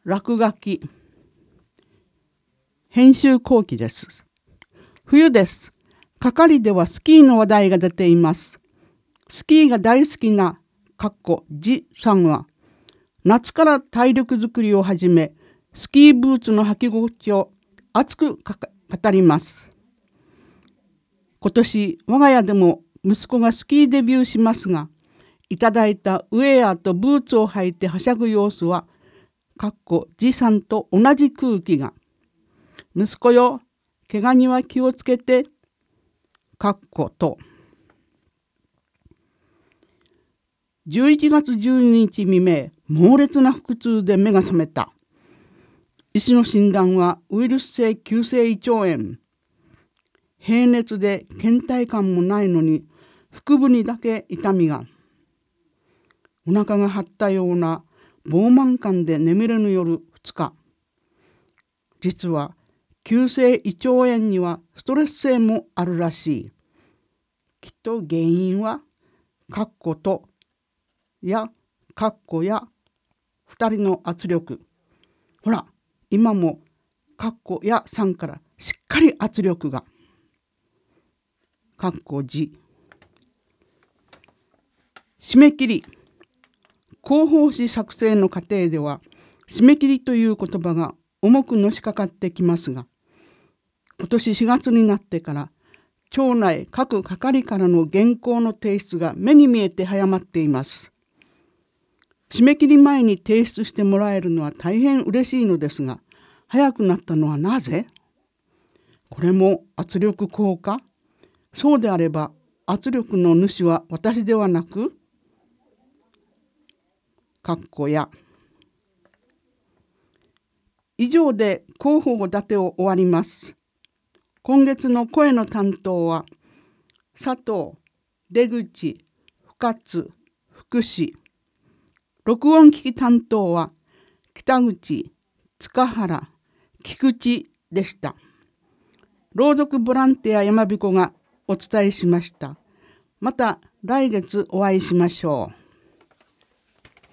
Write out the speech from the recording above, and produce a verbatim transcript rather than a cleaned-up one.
落書き。編集後期です。冬です。係ではスキーの話題が出ています。スキーが大好きなかっこじさんは夏から体力づくりを始め、スキーブーツの履き心地を熱く語ります。今年我が家でも息子がスキーデビューしますが、いただいたウェアとブーツを履いてはしゃぐ様子はかっこじさんと同じ空気が、息子よ、怪我には気をつけてかっことじゅういちがつじゅうににち未明、猛烈な腹痛で目が覚めた。医師の診断はウイルス性急性胃腸炎。平熱で倦怠感もないのに腹部にだけ痛みが。お腹が張ったような膨満感で眠れぬ夜ふつか。実は急性胃腸炎にはストレス性もあるらしい。きっと原因はカッコとやカッコや二人の圧力。ほら、今もカッコやさんからしっかり圧力が。カッコじ。締め切り。広報誌作成の過程では締め切りという言葉が重くのしかかってきますが、今年しがつになってから庁内各係からの原稿の提出が目に見えて早まっています。締め切り前に提出してもらえるのは大変嬉しいのですが、早くなったのはなぜ？これも圧力効果？そうであれば圧力の主は私ではなく、かっこや。以上で広報立てを終わります。今月の声の担当は佐藤、出口、深津、福士。録音機器担当は北口、塚原、菊池でした。朗読ボランティア山彦がお伝えしました。また来月お会いしましょう。